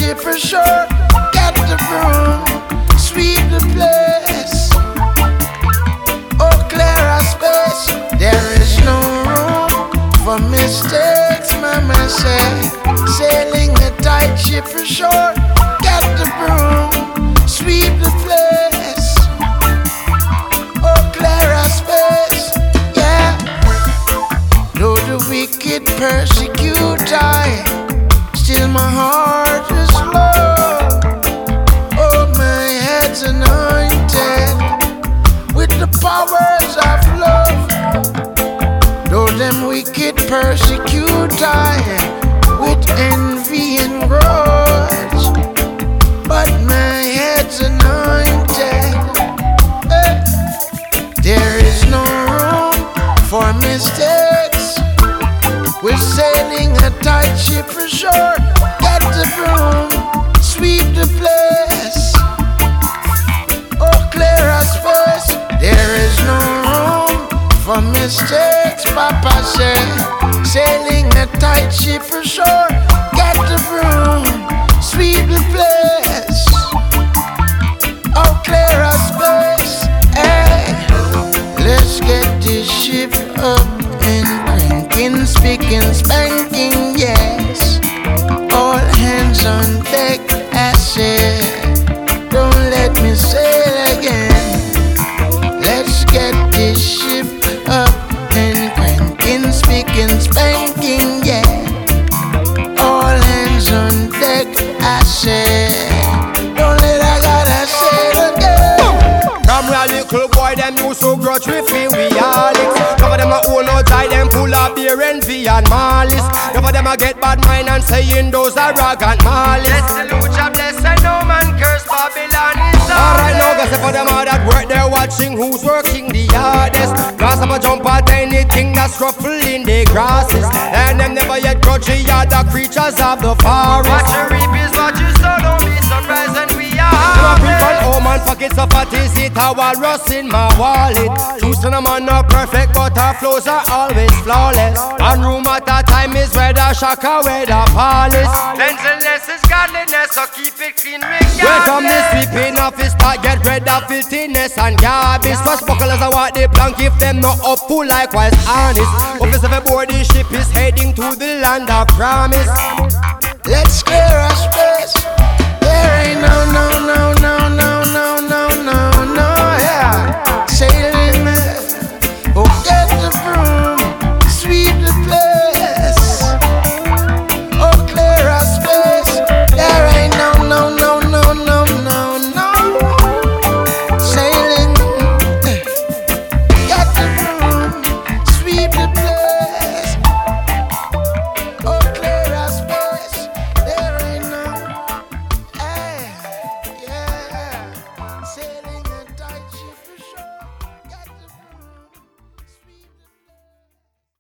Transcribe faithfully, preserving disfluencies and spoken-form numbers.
ship ashore. Get the broom, sweep the place. Oh, clear a space. There is no room for mistakes, mama said. Sailing a tight ship ashore. Get the broom, sweep the place. Oh, clear a space. Yeah. Though the wicked persecute I, still my heart is low. Oh, my head's anointed with the powers of love. Though them wicked persecute I with envy and grudge, but my head's anointed. Hey. There is no room for mistakes. We're sailing a tight ship ashore. Get the broom, sweep the place. Oh, clear a space. There is no room for mistakes, Papa said. Sailing a tight ship ashore. Get the broom, sweep the place. Oh, clear a space. Hey, let's get this ship up and cranking, speaking, spanking, yes. All hands on deck, I said. Don't let me say it again. Let's get this ship up and cranking, speaking, spanking, yeah. All hands on deck, I said. Don't let I gotta say it again. From a little boy, them used to grudge with me, we all it. Cover them a own outside, them full of beer, envy and malice. Cover them a get bad mind and saying those are arrogant malice. Bless the Lucha, bless and no man curse Babylon is all. Alright now, gossip for them all that work, they're watching who's working the hardest. Cause I'm a jump at anything that's ruffling the grasses. And them never yet grudge the other creatures of the forest. What you reap is what you sow, don't be surprised when we are I'm a print on home and pockets of fat is it how I rust in my wallet. True son of man not perfect but our flows are always flawless. One room at a time is where the shaka, where the palace. Cleanliness is godliness, so keep it clean regardless. Welcome this sweeping office, start get rid of filthiness and garbage. First buckle as I want the plank if them not up full likewise honest. Office of a board, the ship is heading to the land of promise. Let's clear a space.